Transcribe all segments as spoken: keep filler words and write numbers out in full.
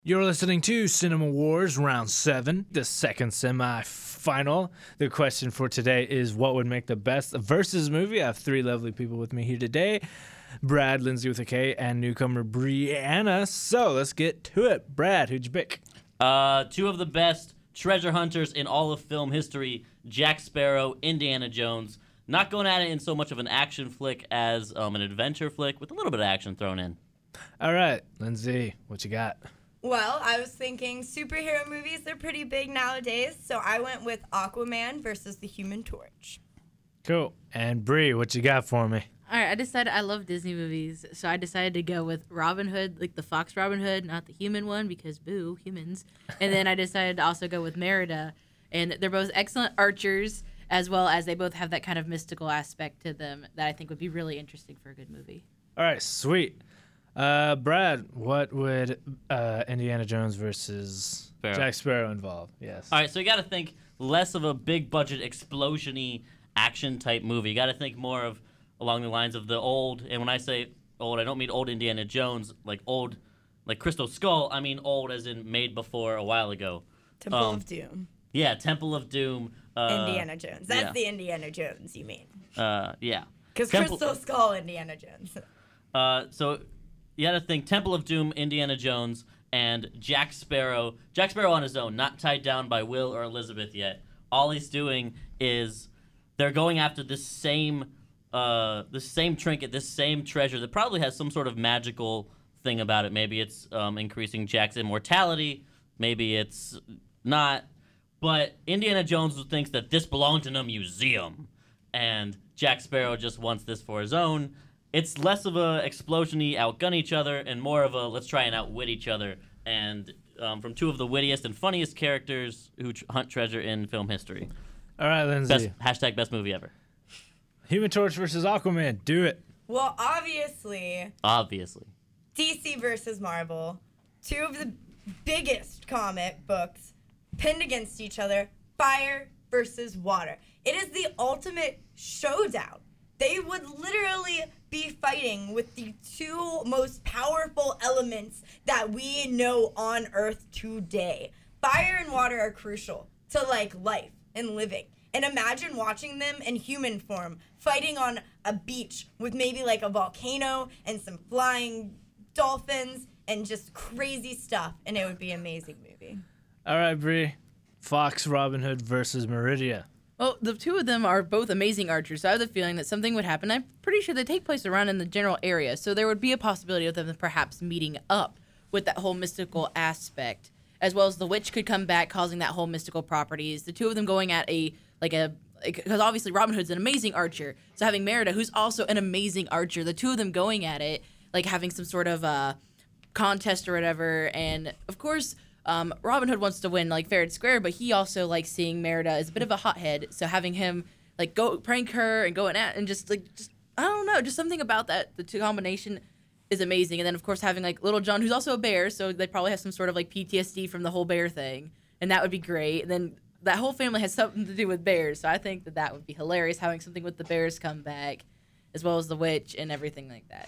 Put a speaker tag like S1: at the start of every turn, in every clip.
S1: You're listening to Cinema Wars Round seven, the second semi-final. The question for today is, what would make the best versus movie? I have three lovely people with me here today. Brad, Lindsay with a K, and newcomer Brianna. So let's get to it. Brad, who'd you pick?
S2: Uh, two of the best treasure hunters in all of film history, Jack Sparrow, Indiana Jones. Not going at it in so much of an action flick as um, an adventure flick with a little bit of action thrown in.
S1: All right, Lindsay, what you got?
S3: Well, I was thinking superhero movies, they're pretty big nowadays, so I went with Aquaman versus the Human Torch.
S1: Cool. And Bri, what you got for me?
S4: All right, I decided I love Disney movies, so I decided to go with Robin Hood, like the Fox Robin Hood, not the human one, because boo, humans. And then I decided to also go with Merida, and they're both excellent archers, as well as they both have that kind of mystical aspect to them that I think would be really interesting for a good movie.
S1: All right, sweet. Uh, Brad, what would uh, Indiana Jones versus
S2: Sparrow.
S1: Jack Sparrow involve? Yes.
S2: All right, so you got to think less of a big budget explosion-y action type movie. You got to think more of along the lines of the old, and when I say old, I don't mean old Indiana Jones, like old, like Crystal Skull. I mean old as in made before a while ago.
S3: Temple
S2: Um,
S3: of Doom.
S2: Yeah, Temple of Doom. Uh,
S3: Indiana Jones. That's
S2: yeah.
S3: the Indiana Jones you mean.
S2: Uh, yeah.
S3: Because
S2: Temple-
S3: Crystal Skull, Indiana Jones.
S2: Uh, so you got to think Temple of Doom, Indiana Jones, and Jack Sparrow. Jack Sparrow on his own, not tied down by Will or Elizabeth yet. All he's doing is they're going after this same, uh, this same trinket, this same treasure that probably has some sort of magical thing about it. Maybe it's um, increasing Jack's immortality. Maybe it's not. But Indiana Jones thinks that this belongs in a museum, and Jack Sparrow just wants this for his own. It's less of a explosion-y outgun each other and more of a let's try and outwit each other. And um, from two of the wittiest and funniest characters who tr- hunt treasure in film history.
S1: All right, Lindsay.
S2: Best, hashtag best movie ever.
S1: Human Torch versus Aquaman. Do it.
S3: Well, obviously,
S2: Obviously.
S3: D C versus Marvel, two of the biggest comic books pinned against each other, fire versus water. It is the ultimate showdown. They would literally be fighting with the two most powerful elements that we know on Earth today. Fire and water are crucial to like life and living. And imagine watching them in human form, fighting on a beach with maybe like a volcano and some flying dolphins and just crazy stuff. And it would be an amazing movie.
S1: All right, Bri. Fox Robin Hood versus Merida.
S4: Well, the two of them are both amazing archers, so I have the feeling that something would happen. I'm pretty sure they take place around in the general area, so there would be a possibility of them perhaps meeting up with that whole mystical aspect, as well as the witch could come back, causing that whole mystical properties. The two of them going at a, like a, because obviously Robin Hood's an amazing archer, so having Merida, who's also an amazing archer, the two of them going at it, like having some sort of uh, contest or whatever, and of course, Um, Robin Hood wants to win like fair and square, but he also likes seeing Merida as a bit of a hothead. So having him like go prank her and going at and just like just I don't know, just something about that the two combination is amazing. And then of course having like Little John, who's also a bear, so they probably have some sort of like P T S D from the whole bear thing, and that would be great. And then that whole family has something to do with bears, so I think that that would be hilarious having something with the bears come back, as well as the witch and everything like that.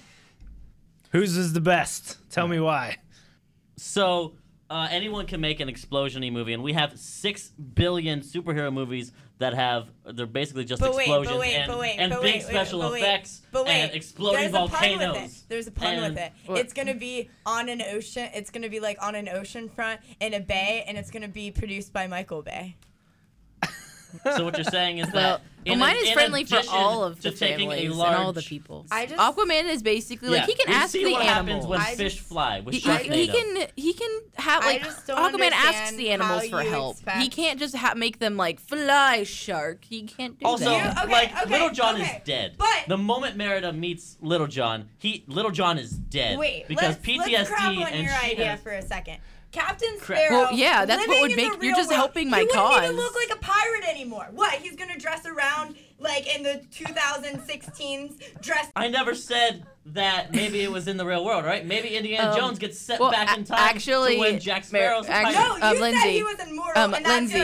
S1: Whose is the best? Tell me why.
S2: So uh, anyone can make an explosion-y movie, and we have six billion superhero movies that have, they're basically just
S3: But wait, but
S2: explosions
S3: wait,
S2: and,
S3: but wait,
S2: and
S3: but
S2: big
S3: wait, wait,
S2: special
S3: but wait,
S2: effects
S3: but wait,
S2: and exploding
S3: there's a pun with it.
S2: volcanoes.
S3: There's a pun
S2: and,
S3: with it.
S4: What?
S3: It's gonna be on an ocean. It's gonna be like on an ocean front in a bay, and it's gonna be produced by Michael Bay.
S2: So what you're saying is
S4: Well,
S2: that
S4: well
S2: in
S4: mine
S2: a-
S4: is
S2: in
S4: friendly for
S2: addition
S4: all of
S2: to
S4: the
S2: taking a
S4: families and
S2: large,
S4: all the people.
S3: I just-
S4: Aquaman is basically like
S2: Yeah,
S4: he can
S2: we
S4: ask
S2: see
S4: the
S2: what happens
S4: animals.
S2: when
S3: I
S2: fish
S3: just-
S2: fly with
S4: He, he, he
S2: Sharknado.
S4: can he can have
S3: I
S4: like
S3: just don't
S4: Aquaman asks
S3: understand
S4: the animals
S3: how
S4: for
S3: you
S4: help.
S3: expect-
S4: He can't just ha- make them like fly shark. He can't do
S2: Also,
S4: that.
S3: You- okay,
S2: like
S3: okay,
S2: Little John
S3: okay,
S2: is dead.
S3: but-
S2: the moment Merida meets Little John, he Little John is dead.
S3: Wait,
S2: because
S3: let's,
S2: P T S D
S3: let's crap on
S2: and
S3: your
S2: she
S3: idea
S2: has,
S3: for a second. Captain
S2: Crap.
S3: Sparrow.
S4: Well, yeah, that's what
S3: living
S4: would
S3: in
S4: make-
S3: the
S4: you're
S3: real
S4: just
S3: world,
S4: helping my
S3: he wouldn't
S4: cause.
S3: even look like a pirate anymore. What? He's gonna dress around like in the twenty sixteens, dressed.
S2: I never said that maybe it was in the real world, right? Maybe Indiana
S4: Um,
S2: Jones gets set
S4: well,
S2: back
S4: a-
S2: in time
S4: actually,
S2: to when Jack
S4: Mer-
S2: Sparrow's a
S4: actu-
S2: pirate.
S3: No, you
S4: Uh,
S3: said
S4: Lindsay,
S3: he was immortal,
S4: um,
S3: and that's
S4: Lindsay,
S3: very le-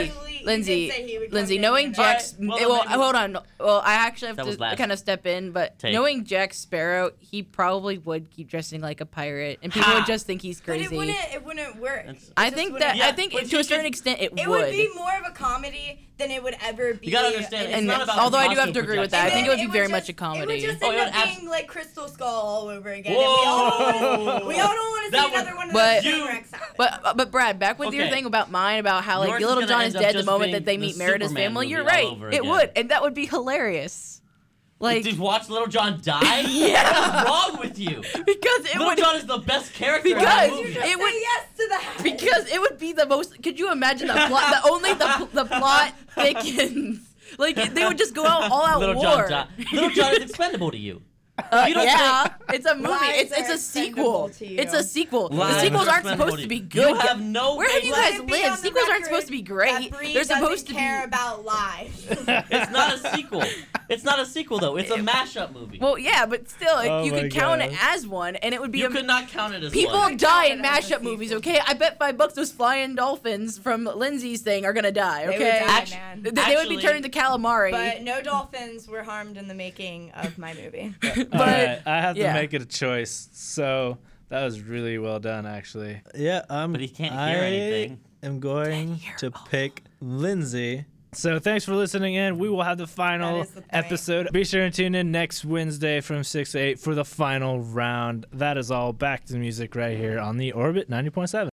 S4: Lindsay,
S3: say he would go
S4: Lindsay,
S3: Minion
S4: knowing
S3: and-
S4: Jack,
S2: Alright, well,
S4: eh,
S2: then
S4: well,
S2: maybe-
S4: hold on. Well, I actually have
S2: That was
S4: to
S2: last
S4: kind of step in, but
S2: take.
S4: knowing Jack Sparrow, he probably would keep dressing like a pirate, and people
S2: Ha!
S4: would just think he's
S3: But
S4: crazy.
S3: it wouldn't. It wouldn't work.
S2: It's-
S3: It
S4: I
S3: just
S4: think
S3: wouldn't-
S4: that
S2: Yeah,
S4: I think
S2: but
S4: to
S2: he
S4: a certain
S2: could-
S4: extent it,
S3: It
S4: would.
S3: would be more of a comedy than it would ever be.
S2: You gotta understand, it's
S4: and
S2: not about
S4: although I do have
S2: costume
S4: to agree with
S2: projection.
S4: that, I think it would be
S3: And
S4: very
S3: just-
S4: much a
S3: It
S4: comedy.
S3: would just
S2: Oh,
S3: end
S2: it
S3: up
S2: would abs-
S3: being like Crystal Skull all over again.
S2: Whoa!
S3: And we all don't wanna, we all don't want to
S2: That
S3: see
S2: would-
S3: another one of
S4: But-
S3: those
S2: You-
S3: train wrecks happen.
S4: But but Brad, back with your
S2: Okay.
S4: thing about mine about how like
S2: Yours is
S4: Little
S2: gonna
S4: John
S2: end
S4: is
S2: up
S4: dead the
S2: just
S4: moment
S2: being
S4: that they
S2: the
S4: meet Merida's
S2: Superman
S4: family.
S2: movie
S4: You're
S2: all
S4: right.
S2: over
S4: It
S2: again.
S4: would, and that would be hilarious. Like
S2: Did you watch Little John die?
S4: Yeah.
S2: What's wrong with you?
S4: because it
S2: Little
S4: would
S2: John is the best character in
S4: Because
S2: that
S3: You
S2: movie.
S3: just
S4: it
S3: say
S4: would-
S3: yes to that.
S4: because it would be the most. Could you imagine the plot? The only the the plot thickens. Like they would just go out all out
S2: Little
S4: war.
S2: John di- Little John is expendable to you.
S4: Uh,
S2: You don't
S4: yeah, it's a movie.
S3: Lies
S4: It's it's
S3: are
S4: a sequel.
S3: expendable to you.
S4: It's a sequel.
S2: Lies
S4: the sequels
S2: are
S4: aren't
S2: expendable
S4: supposed
S2: to
S4: to be
S2: you.
S4: good.
S2: You have no
S4: Where have you
S2: basis.
S4: guys
S3: Let it be
S4: lived?
S3: on the
S4: Sequels aren't
S3: record
S4: supposed to be
S3: that
S4: great.
S3: Bree
S4: They're supposed
S3: doesn't
S4: to
S3: care
S4: be.
S3: about lies.
S2: It's not a sequel. It's not a sequel though. It's a mashup movie.
S4: Well, yeah, but still, like,
S1: Oh
S4: you
S1: my
S4: could count it
S1: God.
S4: as one, and it would be.
S2: you
S4: a,
S2: could not count it as
S4: People
S2: one.
S4: die
S3: count
S4: in
S3: it as a
S4: mashup movies,
S3: sequel.
S4: okay? I bet five bucks those flying dolphins from Lindsay's thing are gonna die,
S3: They would
S4: okay?
S3: die,
S2: Act-
S3: man.
S4: Th- they would be
S2: Actually-
S4: turned into calamari.
S3: But no dolphins were harmed in the making of my movie.
S1: All
S4: but
S1: right, I have to
S4: yeah.
S1: make it a choice. So that was really well done, actually.
S5: Yeah, um,
S2: But he can't
S5: I
S2: hear anything.
S5: am going
S4: hear
S5: to
S4: all.
S5: pick Lindsay.
S1: So thanks for listening in. We will have the final
S3: That is the point.
S1: episode. Be sure to tune in next Wednesday from six to eight for the final round. That is all. Back to the music right here on the Orbit ninety point seven.